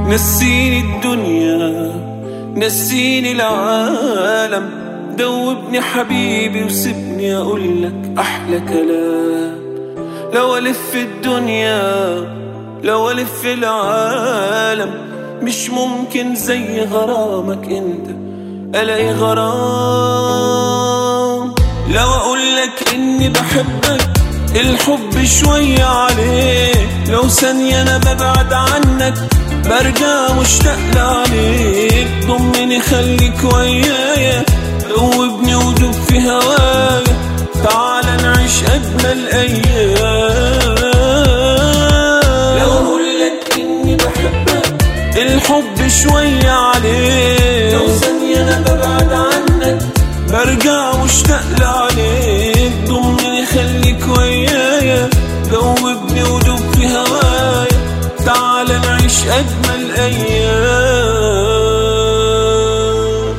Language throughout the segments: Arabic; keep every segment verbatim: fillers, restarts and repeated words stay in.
نسيني الدنيا نسيني العالم، دوبني حبيبي وسيبني أقولك أحلى كلام. لو ألف الدنيا لو ألف العالم مش ممكن زي غرامك انت ألاقي غرام. لو أقولك إني بحبك الحب شوية عليك، لو ثانية أنا ببعد عنك برجع مشتاق لعليك. ضمني خليك ويايا، دوبني ودوب في هوايا، تعال نعيش أجمل أيام. لو أقولك إني بحبك الحب شوية عليك، لو ثانية أنا ببعد عنك برجع مشتاق لعليك. ضمني خليك ويايا، دوبني ودوب في هوايا، تعال نعيش أجمل أيام.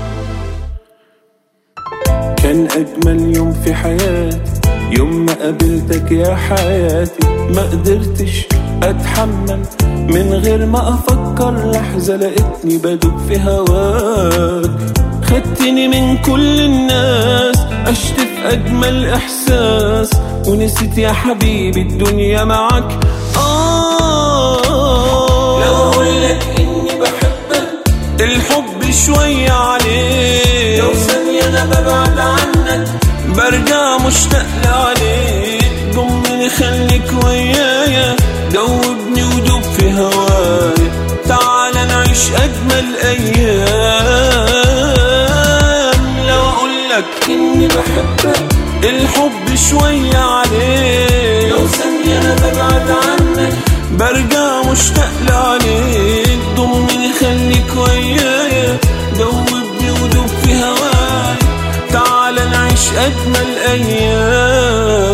كان أجمل يوم في حياتي يوم ما قابلتك يا حياتي. ما قدرتش أتحمل من غير ما أفكر لحظة، لقيتني بدوب في هواك. خدتني من كل الناس، عشت في أجمل إحساس، ونسيت يا حبيبي الدنيا معك. آه لو أقولك إني بحبك الحب شوية عليك، لو ثانية أنا ببعد عنك برجع مشتاق لعليك. ضمني خليك ويايا، دوبني ودوب في هوايا، تعال نعيش أجمل أيام. لو أقولك إني بحبك الحب شوية عليك، لو ثانية أنا ببعد عنك برجع مشتاق لعليك. ضمني خليك ويايا، دوبني ودوب في هوايا، تعال نعيش أجمل أيام.